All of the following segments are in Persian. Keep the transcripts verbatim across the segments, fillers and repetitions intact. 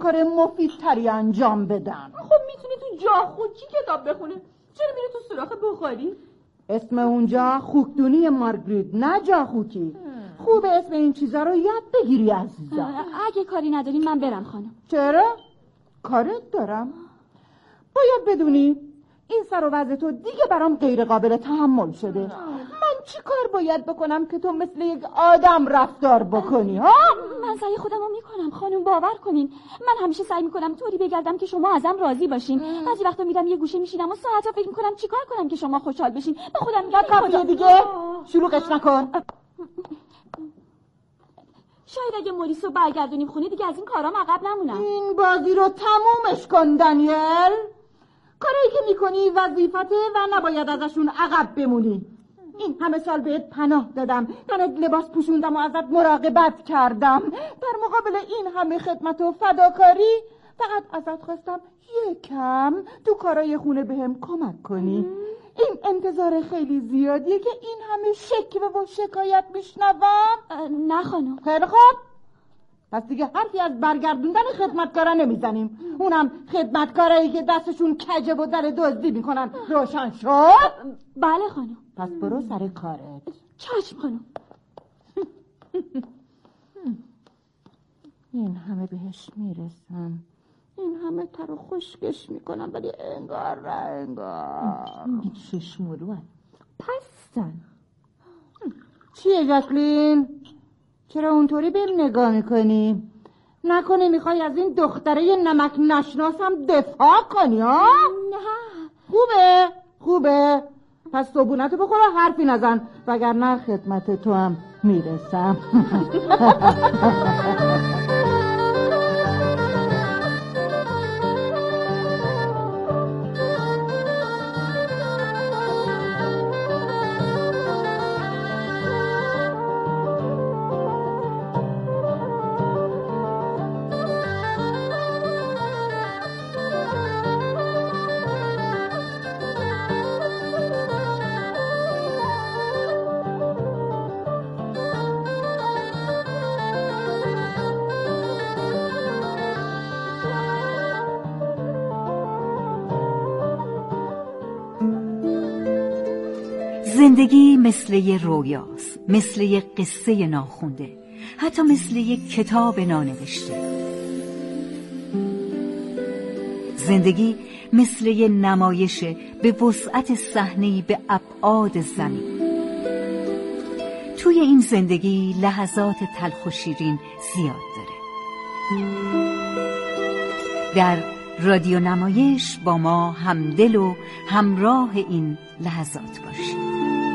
کار مفیدتری انجام بدن. خب میتونی تو جاخوکی کتاب بخونه، چرا میری تو سوراخ بخاری؟ اسم اونجا خوکدونی مارگریت، نه جاخوکی. خوبه اسم این چیزا رو یاد بگیری عزیزم. اگه کاری نداری من برم خانم. چرا؟ کارت دارم. باید بدونی این سر و وضع تو دیگه برام غیر قابل تحمل شده. من چی کار باید بکنم که تو مثل یک آدم رفتار بکنی ها؟ من سعی خودم رو میکنم خانم، باور کنین. من همیشه سعی میکنم طوری بگردم که شما ازم راضی باشین. بعضی وقتا میرم یه گوشه میشینم و ساعتا فکر میکنم چیکار کنم که شما خوشحال بشین. به خودم میگم کافیه دیگه، شلوغش نکن. شاید اگه موریسو برگردونیم خونه دیگه از این کارام عقب نمونم. این بازی رو تمومش کن دانیل. کاری که میکنی وظیفته و نباید ازشون عقب بمونی. این همه سال بهت پناه دادم، تنت لباس پوشوندم و ازت مراقبت کردم. در مقابل این همه خدمت و فداکاری فقط ازت خواستم یکم تو کارای خونه بهم کمک کنی. این انتظار خیلی زیادیه که این همه شکوه و شکایت میشنوم. نه خانم. خیلی خوب، پس دیگه حرفی از برگردوندن خدمتکارا نمیزنیم. اونم خدمتکارایی که دستشون کجه و در دزدی میکنن. روشن شد؟ بله خانم. پس برو سر کارت. چشم خانم. این همه بهش میرسم، این همه تر و خشکش میکنم، ولی انگار را انگار ششمروان پستن. چیه جاکلین؟ چرا اونطوری بهم نگاه میکنی؟ نکنه میخوای از این دختره نمک نشناسم دفاع کنی ها؟ نه. خوبه خوبه، پس صبونتو بخور و حرفی نزن، وگرنه خدمت تو هم میرسم. زندگی مثل یه رویاست، مثل یه قصه ناخونده، حتی مثل یه کتاب نانوشته. زندگی مثل یه نمایشه به وسعت صحنه‌ای به ابعاد زمین. توی این زندگی لحظات تلخ و شیرین زیاد داره. در رادیو نمایش با ما همدل و همراه این لحظات باشید.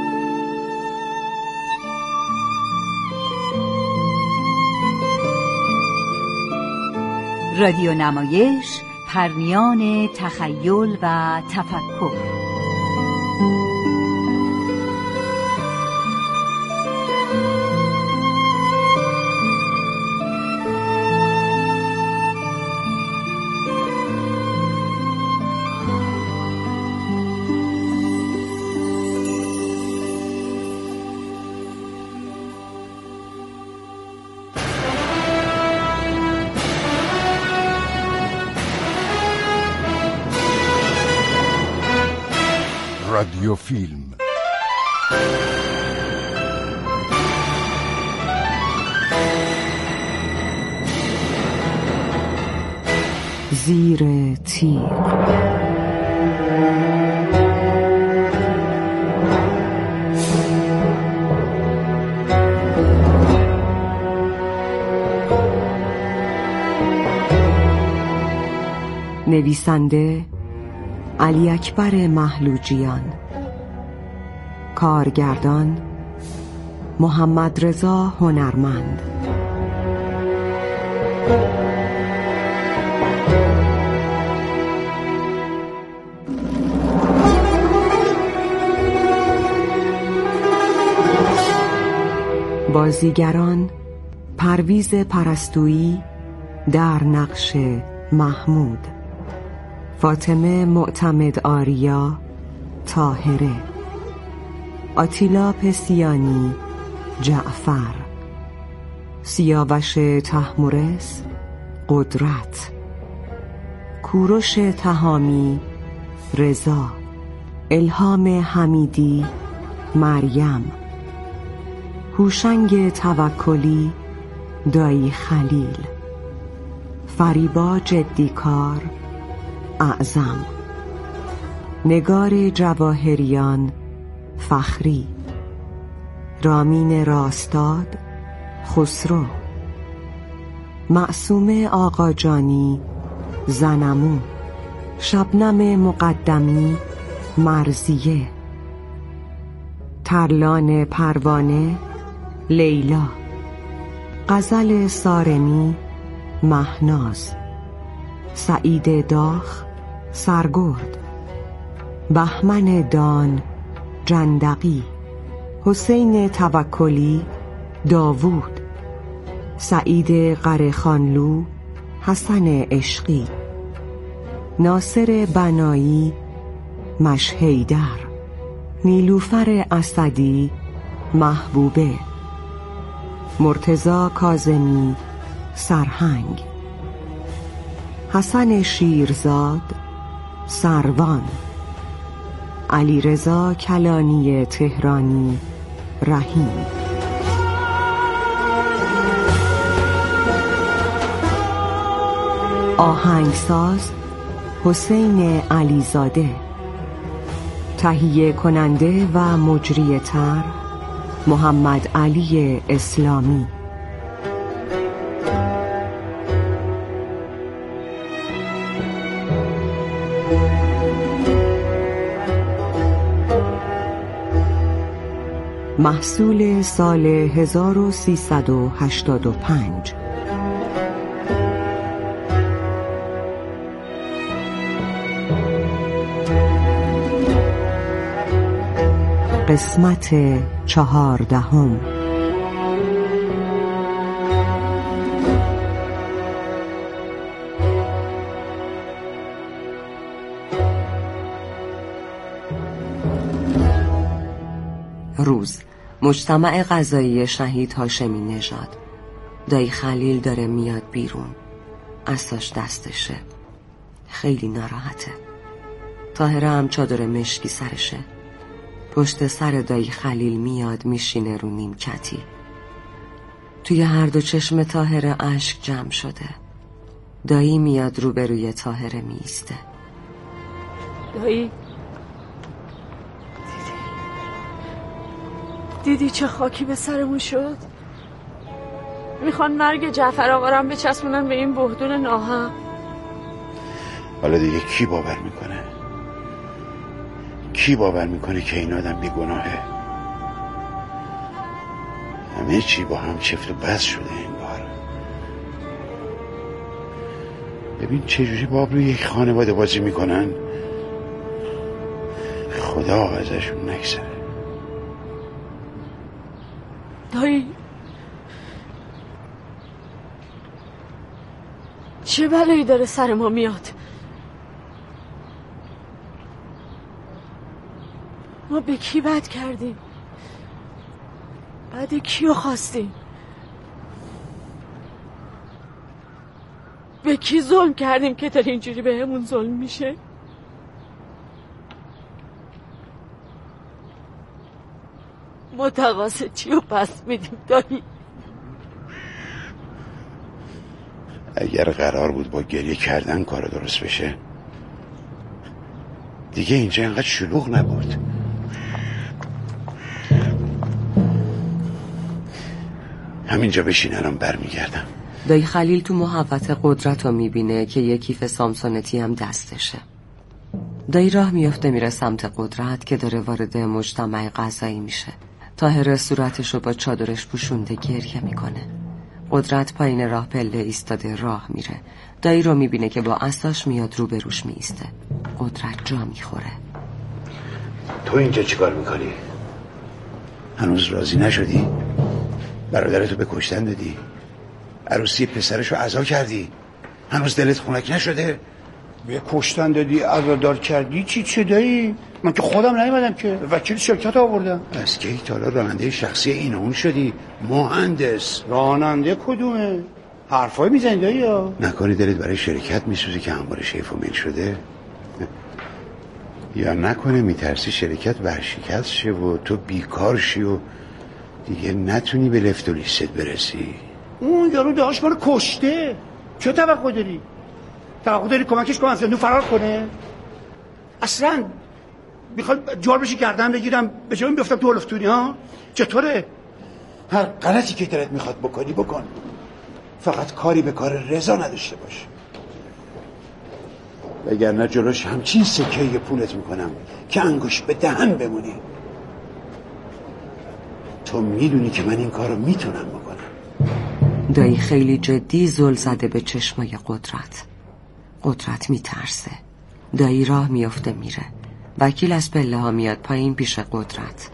رادیو نمایش، پرنیان تخیل و تفکر. رادیو فیلم زیر تیغ. نویسنده علی اکبر محلوجیان، کارگردان محمد رضا هنرمند. بازیگران: پرویز پرستویی در نقش محمود، فاطمه معتمد آریا طاهره، آتیلا پسیانی جعفر، سیاوش طهمورث قدرت، کوروش تهامی رضا، الهام حمیدی مریم، هوشنگ توکلی دایی خلیل، فریبا جدیکار اعظم، نگار جواهریان فخری، رامین راستاد خسرو، معصومه آقاجانی زنمو، شبنم مقدمی مرزیه، ترلان پروانه لیلا، غزل سارمی مهناز، سعید داخ سرگرد، بهمن دان جندقی، حسین توکلی داوود، سعید قره‌خانلو حسن عشقی، ناصر بنایی مشهیدر، نیلوفر اسدی محبوبه، مرتضی کاظمی سرهنگ، حسن شیرزاد سروان، علیرضا کلانی تهرانی رحیم. آهنگساز حسین علیزاده، تهیه کننده و مجری طرح محمد علی اسلامی. محصول سال هزار و سیصد و هشتاد و پنج. قسمت چهاردهم. روز مجتمع غذایی شهید هاشمی نژاد. دایی خلیل داره میاد بیرون، عصاش دستشه، خیلی ناراحته. طاهره هم چادر مشکی سرشه. پشت سر دایی خلیل میاد میشینه رو نیمکتی. توی هر دو چشم طاهره اشک جمع شده. دایی میاد روبروی طاهره میسته. دایی دیدی چه خاکی به سرمون شد؟ میخوان مرگ جعفر آقا رو بچسبونن به این بهدون ناحق. حالا دیگه کی باور میکنه؟ کی باور میکنه که این آدم بیگناهه؟ همه چی با هم چفت و بس شده انگار. ببین چجوری با روی یک خانواده بازی میکنن. خدا ازشون نگذره. دایی چه بلایی داره سر ما میاد؟ ما به کی بد کردیم؟ بعد کیو خواستیم؟ به کی ظلم کردیم که داره اینجوری به همون ظلم میشه؟ ما تقاصه چی رو پس میدیم دایی؟ اگر قرار بود با گریه کردن کار درست بشه دیگه اینجا اینقدر شلوغ نبود. همینجا بشین، الان برمیگردم. دایی خلیل تو محوطه قدرت رو میبینه که یه کیف سامسونتی هم دستشه. دایی راه میفته میره سمت قدرت که داره وارد مجتمع غذایی میشه. طاهره صورتشو با چادرش پوشونده گریه میکنه. قدرت پایین راه پله ایستاده راه میره. دایی رو میبینه که با عصاش میاد رو به روش میسته. قدرت جا میخوره. تو اینجا چیکار میکنی؟ هنوز راضی نشدی؟ برادرتو به کشتن دادی؟ عروسی پسرشو عزا کردی؟ هنوز دلت خنک نشده؟ به کشتن دادی، عزادار کردی، چی چه دایی؟ من که خودم نیومدم که، وکیل شرکت آوردم. از کی تا حالا راننده شخصی این اون شدی؟ مهندس. راننده کدومه؟ حرفای میزنی دایی یا نکنی دلت برای شرکت میسوزی که انبار شیف و میل شده؟ یا نکنه میترسی شرکت ورشکست شه و تو بیکار شی و دیگه نتونی به لفت و لیست برسی؟ اون یارو داشت منو کشته، چه توقع داری؟ توقع داری کمکش کنم از زندون فرار کنه؟ اصلا میخوای جار بشی گردن بگیرم به جای این بیفتم تو هلفتونی ها؟ چطوره؟ هر غلطی که دلت میخواد بکنی بکن، فقط کاری به کار رضا نداشته باش، وگرنه جلوش همچین سکه پولت میکنم که انگوش به دهن بمونی. تو میدونی که من این کارو میتونم بکنم. دایی خیلی جدی زل زده به چشمای قدرت. قدرت میترسه. دایی راه میفته میره. وکیل از پله ها میاد پایین پیش قدرت.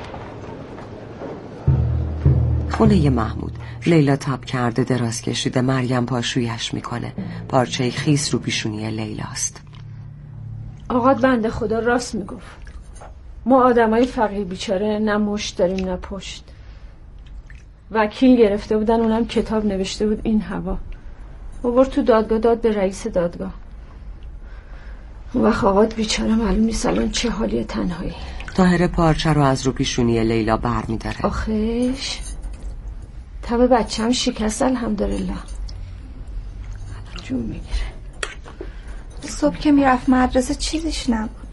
خونه محمود. لیلا تاب کرده دراز کشیده، مریم پاشویش میکنه. پارچه خیس رو پیشونی لیلاست. آقا بنده خدا راست میگفت. ما آدمای فقیر بیچاره نه مشت داریم نه پشت. وکیل گرفته بودن، اونم کتاب نوشته بود این هوا. آورد تو دادگاه داد به رئیس دادگاه. اون وقت آقات بیچاره معلوم نیست الان چه حالی تنهایی. طاهره پارچه رو از رو پیشونی لیلا بر میداره. آخیش تب بچه هم شکست الحمدلله. جون میگیره. صبح که میرفت مدرسه چیزیش نبود.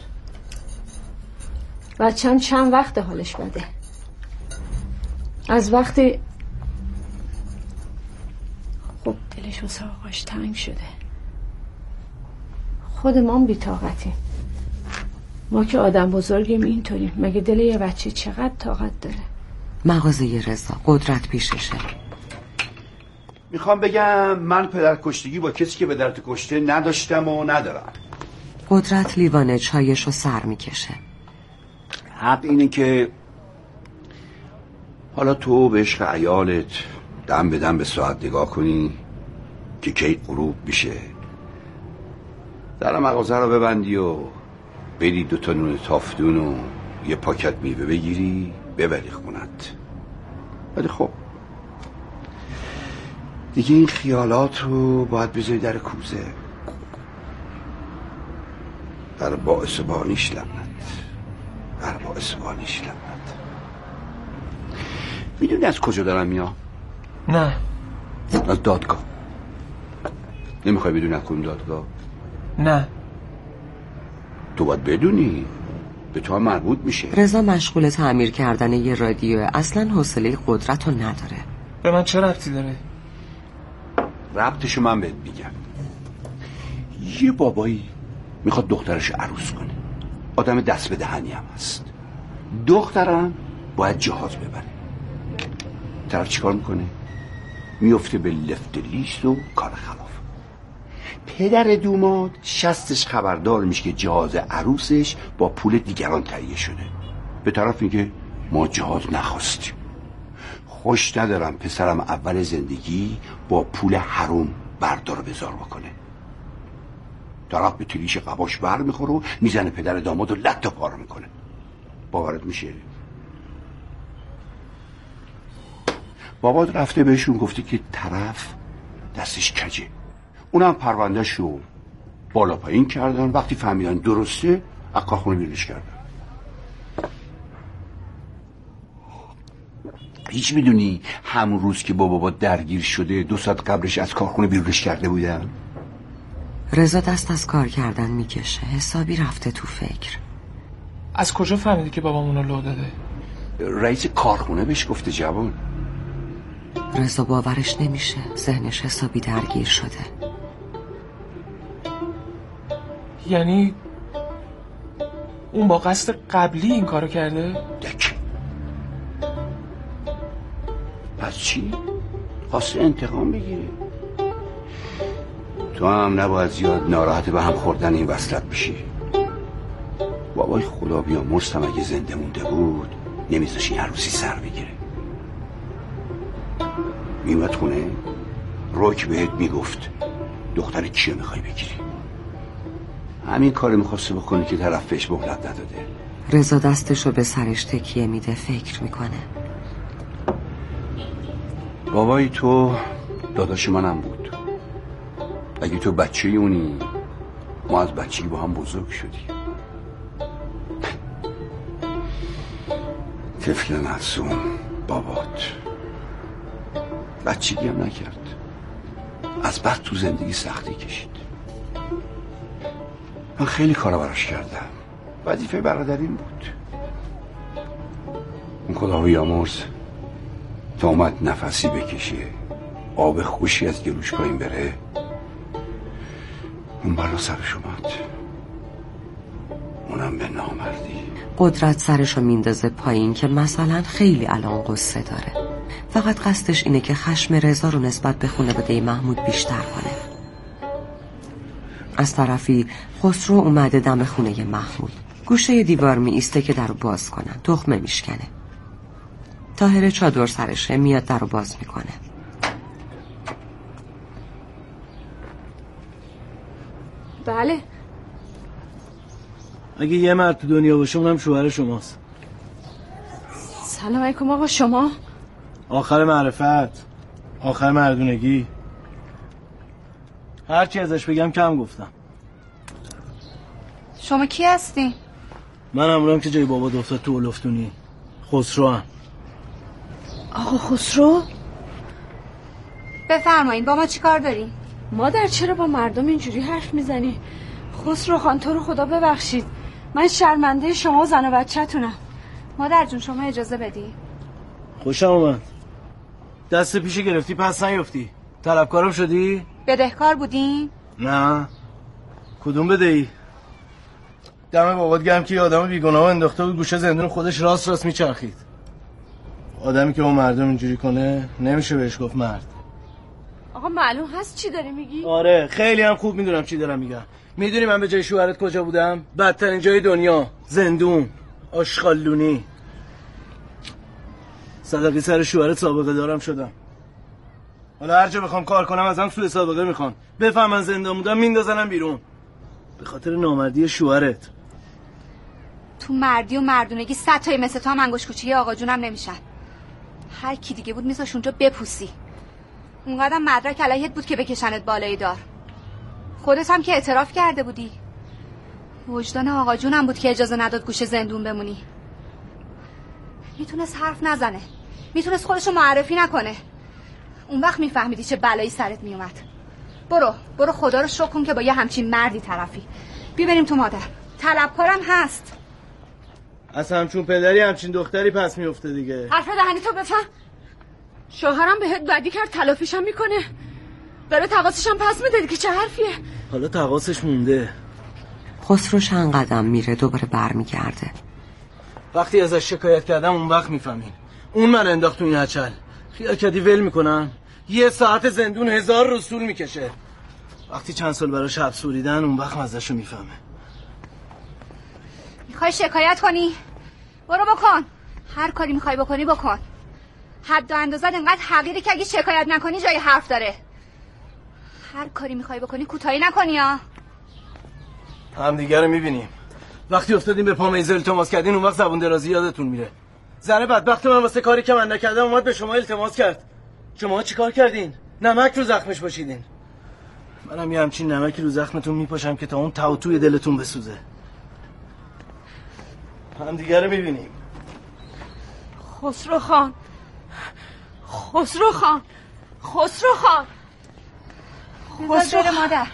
بچه هم چند وقت حالش بده. از وقتی خب دلش واسه آقاش تنگ شده. خود ما هم بی‌طاقتیم. ما که آدم بزرگیم اینطوریم. مگه دل یه بچه چقدر طاقت داره؟ مغازه رضا. قدرت پیششه. میخوام بگم من پدر کشتگی با کسی که به درد کشته نداشتم و ندارم. قدرت لیوان چایشو سر میکشه. حق اینه که حالا تو به عشق عیالت دم به دم به ساعت نگاه کنی که کی غروب میشه، در مغازه رو ببندی و بری دوتا نون تافتون و یه پاکت میوه بگیری ببری خونت. ولی خب دیگه این خیالات رو باید بذاری در کوزه. بر باعث بانیش لعنت، بر باعث بانیش لعنت. میدونی از کجا دارم میام؟ نه. از دادگاه. نمیخوای بدونی از کدوم دادگاه؟ نه. تو باید بدونی، به تو هم مربوط میشه. رضا مشغول تعمیر کردن یه رادیو، اصلا حوصله قدرت رو نداره. به من چه ربطی داره؟ ربطشو من بهت میگم. یه بابایی میخواد دخترش عروس کنه، آدم دست به دهنی هم هست. دخترم باید جهاز ببره. طرف چیکار میکنه؟ میفته به لفت لیست و کار خلاف. پدر دوماد شستش خبردار میشه که جهاز عروسش با پول دیگران تهیه شده. به طرف میگه ما جهاز نخواستیم. خوش ندارم پسرم اول زندگی با پول حروم بردار بزار بکنه. طرف به تلیش قباش بر میخوره و میزنه پدر داماد و لط و پار میکنه. باورت میشه؟ بابات رفته بهشون گفته که طرف دستش کجه. اونم پرونده شو بالا پایین کردن. وقتی فهمیدن درسته از کارخونه بیرونش کردن. هیچ میدونی همون روز که با بابا درگیر شده دو ساعت قبلش از کارخونه بیرونش کرده بودن؟ رضا دست از کار کردن میکشه. حسابی رفته تو فکر. از کجا فهمیدی که بابامونو لو داده؟ رئیس کارخونه بهش گفته جوان. رضا باورش نمیشه. ذهنش حسابی درگیر شده. یعنی اون با قصد قبلی این کارو کرده؟ دک. پس چی؟ خواسته انتقام بگیره. تو هم نباید زیاد ناراحت به هم خوردن این وصلت بشی. بابای خدا بیامرزم اگه زنده مونده بود نمیذاش این عروسی سر بگیره. میومد خونه روک بهت میگفت دختر کیه میخوای بگیری. همین کار میخواسته بکنه که طرف بهش مهلت نداده. رضا دستشو به سرش تکیه میده، فکر میکنه. بابای تو داداش منم بود. اگه تو بچه اونی، ما از بچگی با هم بزرگ شدیم. طفل معصوم بابات بچگی هم نکرد، از بعد تو زندگی سختی کشید. من خیلی کارا براش کردم، وظیفه برادرین بود. اون خدا بیامرز تا اومد نفسی بکشه، آب خوشی از گلوش پایین بره، اون بلا سرش اومد، اونم به نامردی. قدرت سرشو میندازه پایین که مثلا خیلی الان قصه داره، فقط قصدش اینه که خشم رضا رو نسبت به خانواده محمود بیشتر کنه. از طرفی خسرو اومده دم خونه محمود، گوشه دیوار می ایسته که درو باز کنن، تخمه میشکنه. طاهر چادر سرشه، میاد درو باز میکنه. بله. اگه یه مرد تو دنیا باشه اونم شوهر شماست. سلام علیکم آقا. شما؟ آخر معرفت، آخر مردونگی. هرچی ازش بگم کم گفتم. شما کی هستی؟ من همونم که جای بابا افتاد تو اولفتونی. خسرو هم. آقا خسرو؟ بفرمایید، با ما چی کار داری؟ مادر چرا با مردم اینجوری حرف میزنی؟ خسرو خان تو رو خدا ببخشید، من شرمنده شما و زن و بچه تونم. مادر جون شما اجازه بدی؟ خوشم اومد. دست پیش گرفتی پس نیفتی. طلبکارم شدی؟ بدهکار بودین؟ نه. کدوم بدهی؟ دم بابات گرم که آدم بیگناه انداخته بود گوشه زندون خودش راست راست میچرخید. آدمی که با مردم اینجوری کنه نمیشه بهش گفت مرد. آقا معلوم هست چی داری میگی؟ آره خیلی هم خوب میدونم چی دارم میگم. میدونی من به جای شوهرت کجا بودم؟ بدترین جای دنیا، زندون، آشغالدونی. صدقی سر شوهرت سابقه دارم شدم. حالا هر جا بخوام کار کنم ازم سوء سابقه میخوان. بفهم من زنده بودم میندازنم بیرون. به خاطر نامردی شوهرت. تو مردی و مردونگی صد تایی مثل تو هم انگوش کوچیک آقا جونم نمیشن. هر کی دیگه بود میذاش اونجا بپوسی. اونقدر مدرک علیهت بود که بکشنت بالای دار. خودت هم که اعتراف کرده بودی. وجدان آقا جونم بود که اجازه نداد گوشه زندون بمونی. میتونست حرف نزنه، میتونست خودشو معرفی نکنه. اون وقت میفهمیدی چه بلایی سرت میومد. برو برو خدا رو شکر کن که با یه همچین مردی طرفی. بیا بریم تو مادر، طلبکارم هست. اصلا همچون پدری همچین دختری پس میفته دیگه. حرف دهنی تو بفهم. شوهرم بهت بدی کرد تلافیشم میکنه، داره تقاصشم پس میده دیگه. چه حرفیه؟ حالا تقاصش مونده. خسرو چند قدم میره دوباره برمیگرده. وقتی ازش شکایت کردم اون وقت میفهمین. اون من انداخت تو این هچل. خیال کردی ول میکنن؟ یه ساعت زندون هزار رسول میکشه. وقتی چند سال براش حبس بریدن اون وقت مزهشو میفهمه. میخوای شکایت کنی؟ برو بکن. هر کاری میخوای بکنی بکن. حد و اندازت انقدر حقیره که اگه شکایت نکنی جای حرف داره. هر کاری میخوای بکنی کوتاهی نکنی ها. هم دیگه رو میبینیم. وقتی افتادیم به پا میز التماس کردین اون وقت زبون درازی یادتون میره. زنه بدبخت من واسه کاری که من نکردم اومد به شما التماس کرد. شما چی کار کردین؟ نمک رو زخمش پاشیدین. منم یه همچین نمکی رو زخمتون میپاشم که تا اون تاوتوی دلتون بسوزه. هم دیگه رو میبینیم. خسرو خان، خسرو خان، خسرو خان، خسرو مادر.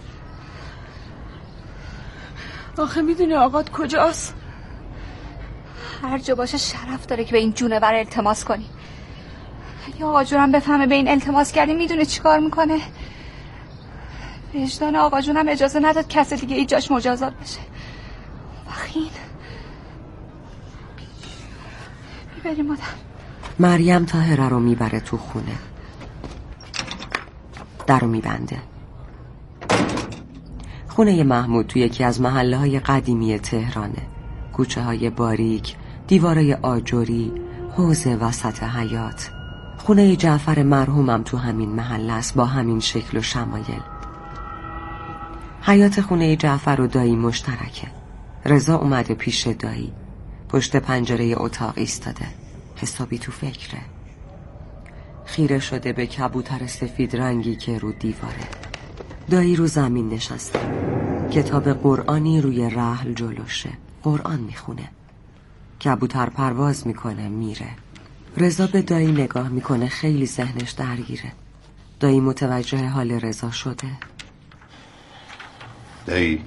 آخه میدونی آقات کجاست؟ هر جا باشه شرف داره که به این جونور التماس کنی. اگه آقا جونم بفهمه به این التماس کردی میدونه چی کار میکنه. وجدان آقا جونم اجازه نداد کس دیگه ای جاش مجازات بشه. وخین میبریم مادر. مریم طاهره رو میبره تو خونه، در رو میبنده. خونه محمود توی یکی از محله های قدیمی تهرانه. کوچه های باریک، دیوارای آجری، حوض وسط حیاط. خونه جعفر مرحومم تو همین محله است با همین شکل و شمایل. حیاط خونه جعفر و دایی مشترکه. رضا اومده پیش دایی، پشت پنجره اتاق ایستاده، حسابی تو فکره. خیره شده به کبوتر سفید رنگی که رو دیواره. دایی رو زمین نشسته، کتاب قرآنی روی رحل جلوشه، قرآن میخونه. کبوتر پرواز میکنه میره. رضا به دایی نگاه میکنه، خیلی ذهنش درگیره. دایی متوجه حال رضا شده. دایی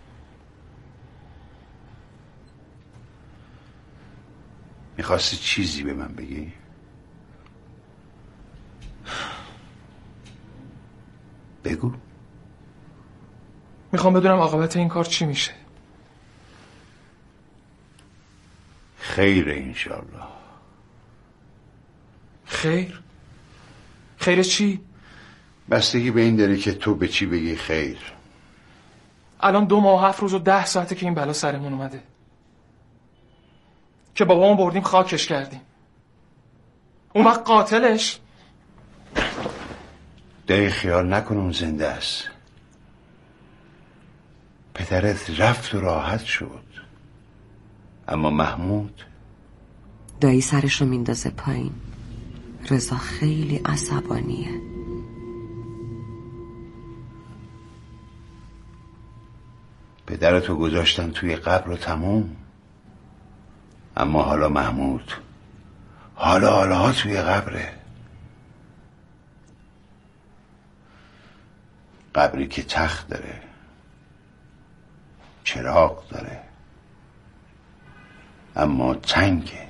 میخواستی چیزی به من بگی؟ بگو. میخوام بدونم عاقبت این کار چی میشه. خیر انشالله. خیر؟ خیر چی؟ بستگی به این داره که تو به چی بگی خیر. الان دو ماه و هفت روز و ده ساعته که این بلا سرمون اومده، که بابامو بردیم خاکش کردیم. اون وقت قاتلش دایی خیال نکن اون زنده است. پدرت رفت و راحت شد، اما محمود. دایی سرشو میندازه پایین. رضا خیلی عصبانیه. پدرتو گذاشتن توی قبر و تموم، اما حالا محمود، حالا حالا ها توی قبره. قبری که تخت داره، چراغ داره، اما تنگه.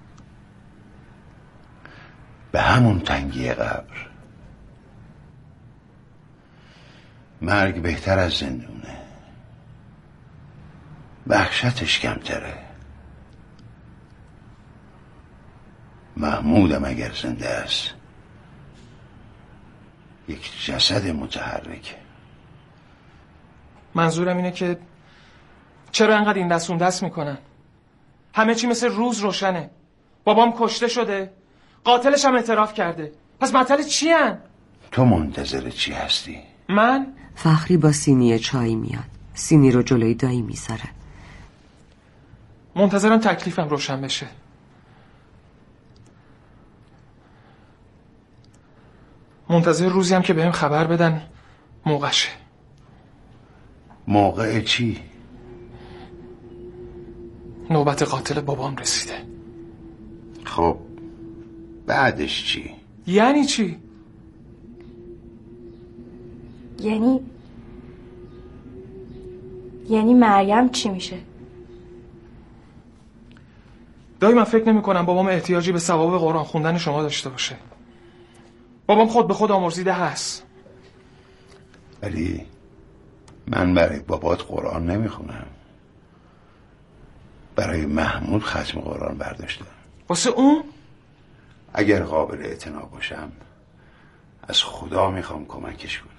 به همون تنگی قبر. مرگ بهتر از زندونه، وحشتش کمتره. محمودم اگر زنده است یک جسد متحرکه. منظورم اینه که چرا انقدر این دست اون دست میکنن؟ همه چی مثل روز روشنه. بابام کشته شده، قاتلش هم اعتراف کرده. پس مطلب چی هن؟ تو منتظر چی هستی؟ من؟ فخری با سینی چای میاد، سینی رو جلوی دایی میذاره. منتظرم تکلیفم روشن بشه. منتظر روزی هم که بهم خبر بدن موقعشه. موقع چی؟ نوبت قاتل بابام رسیده. خب بعدش چی؟ یعنی چی؟ یعنی یعنی مریم چی میشه؟ دایی من فکر نمی کنم بابام احتیاجی به ثواب قرآن خوندن شما داشته باشه. بابام خود به خود آمرزیده هست. ولی من برای بابات قرآن نمیخونم، برای محمود ختم قرآن برداشتم. واسه اون؟ اگر قابل اعتنا باشم از خدا میخوام کمکش کنه.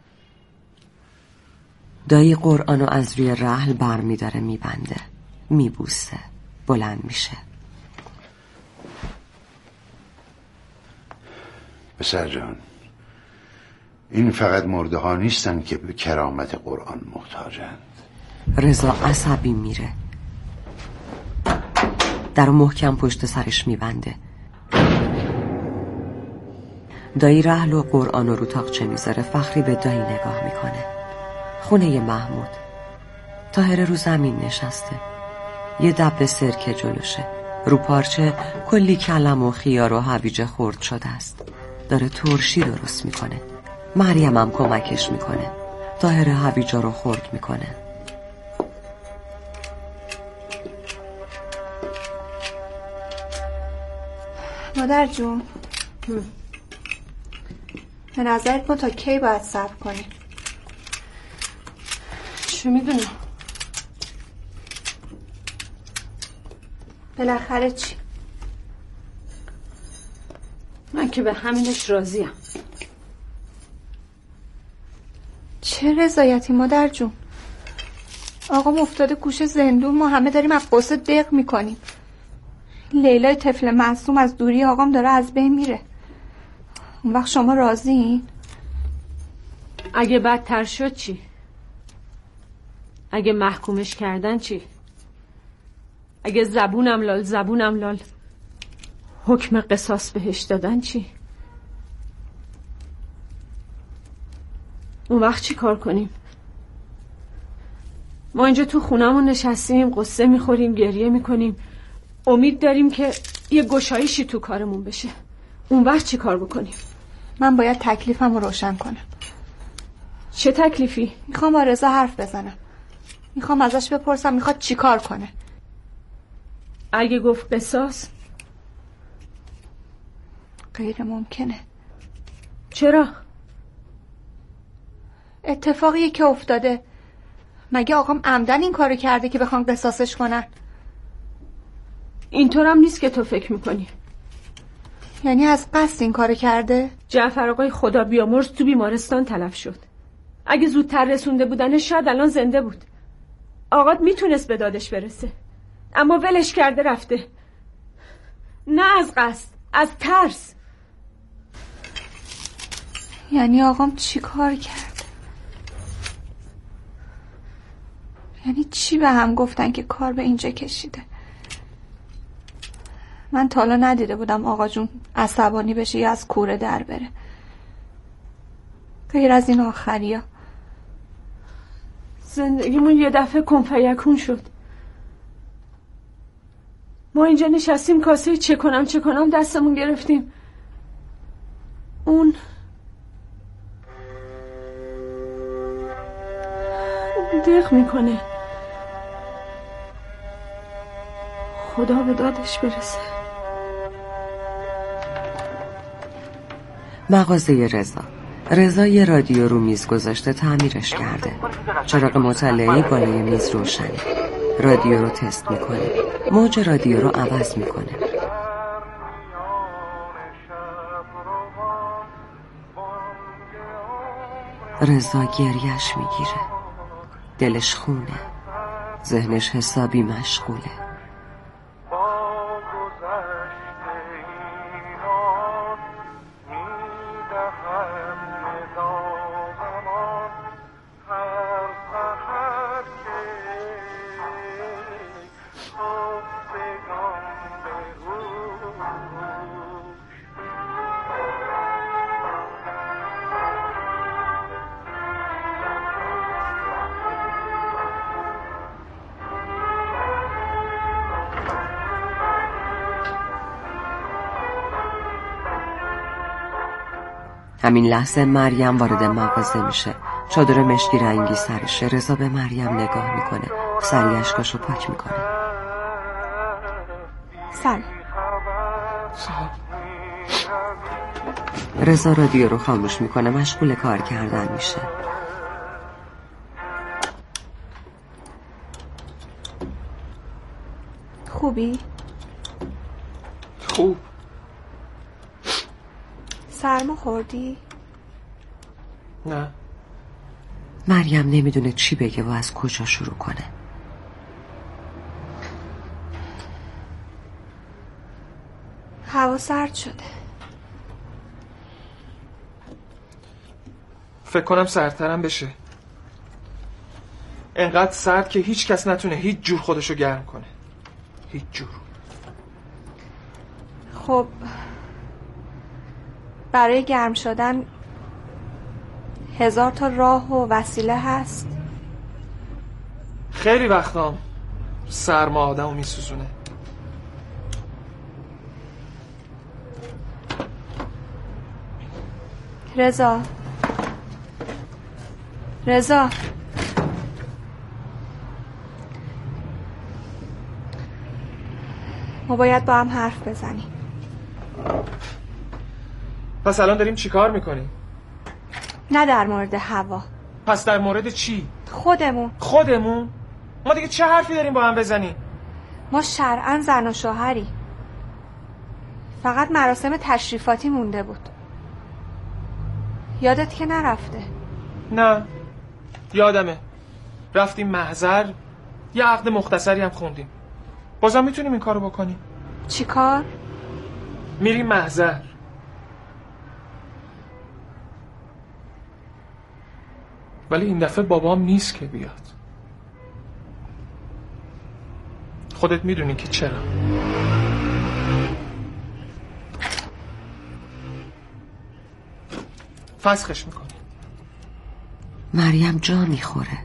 دایی قرآنو از روی رحل بر میداره، میبنده، میبوسه، بلند میشه. پسر جان، این فقط مرده ها نیستن که به کرامت قرآن محتاجند. رضا عصبی میره، در محکم پشت سرش میبنده. دایی رحل و قرآن رو تاقچه میذاره. فخری به دایی نگاه میکنه. خونه محمود. طاهره رو زمین نشسته، یه دبه سرکه جلوشه، رو پارچه کلی کلم و خیار و هویج خرد شده است. داره ترشی درست میکنه. مریم هم کمکش میکنه. طاهره هویجا رو خرد میکنه. مادر جون، به نظرت ما تا کی باید صبر کنیم؟ چه میدونم. بالاخره چی؟ من که به همینش راضیم. چه رضایتی مادر جون؟ آقا افتاده گوشه زندون، ما همه داریم از قصه دق میکنیم. لیلای طفل معصوم از دوری آقام داره از بین میره. اون وقت شما راضیین؟ اگه بدتر شد چی؟ اگه محکومش کردن چی؟ اگه زبونم لال زبونم لال حکم قصاص بهش دادن چی؟ اون وقت چی کار کنیم؟ ما اینجا تو خونمون نشستیم، قصه میخوریم، گریه میکنیم، امید داریم که یه گشایشی تو کارمون بشه. اون وقت چی کار بکنیم؟ من باید تکلیفم رو روشن کنم. چه تکلیفی؟ میخوام با رضا حرف بزنم. میخوام ازش بپرسم میخواد چی کار کنه. اگه گفت قصاص؟ غیر ممکنه. چرا؟ اتفاقیه که افتاده. مگه آقام عمدن این کارو کرده که بخوان قصاصش کنن؟ اینطورم نیست که تو فکر میکنی. یعنی از قصد این کارو کرده؟ جعفر آقای خدا بیامرز تو بیمارستان تلف شد. اگه زودتر رسونده بودنش شاید الان زنده بود. آقات میتونست به دادش برسه، اما ولش کرده رفته. نه از قصد، از ترس. یعنی آقام چی کار کرد؟ یعنی چی به هم گفتن که کار به اینجا کشیده؟ من تا حالا ندیده بودم آقا جون عصبانی بشه یا از کوره در بره، غیر از این آخریا. زندگیمون یه دفعه کنفیکون شد. ما اینجا نشستیم کاسه چه کنم چه کنم دستمون گرفتیم. اون اون دق میکنه. خدا به دادش برسه. مغازه رضا. رضا یه رادیو رو میز گذاشته تعمیرش کرده. چراغ مطلعه بالای میز روشنه. رادیو رو تست میکنه. موج رادیو رو عوض میکنه. رضا گریش میگیره. دلش خونه. ذهنش حسابی مشغوله. همین لحظه مریم وارد مغازه میشه. چادر مشکی رنگی سرشه. رضا به مریم نگاه میکنه. سریع اشکاشو پاک میکنه. سلام. سلام. رضا رادیو رو خاموش میکنه. مشغول کار کردن میشه. خوبی؟ خوب. سرما خوردی؟ نه. مریم نمیدونه چی بگه و از کجا شروع کنه. هوا سرد شده. فکر کنم سردترم بشه. انقدر سرد که هیچ کس نتونه هیچ جور خودشو گرم کنه. هیچ جور. خب برای گرم شدن هزار تا راه و وسیله هست. خیلی وقتا سرما آدمو میسوزونه. رضا رضا ما باید با هم حرف بزنیم. پس الان داریم چی کار میکنیم؟ نه در مورد هوا. پس در مورد چی؟ خودمون. خودمون؟ ما دیگه چه حرفی داریم با هم بزنیم؟ ما شرعاً زن و شوهری. فقط مراسم تشریفاتی مونده بود. یادت که نرفته؟ نه یادمه. رفتیم محضر، یه عقد مختصری هم خوندیم. بازم میتونیم این کارو بکنیم. چی کار؟ میریم محضر. ولی این دفعه بابام نیست که بیاد. خودت میدونی که چرا. فسخش میکنی. مریم جا میخوره.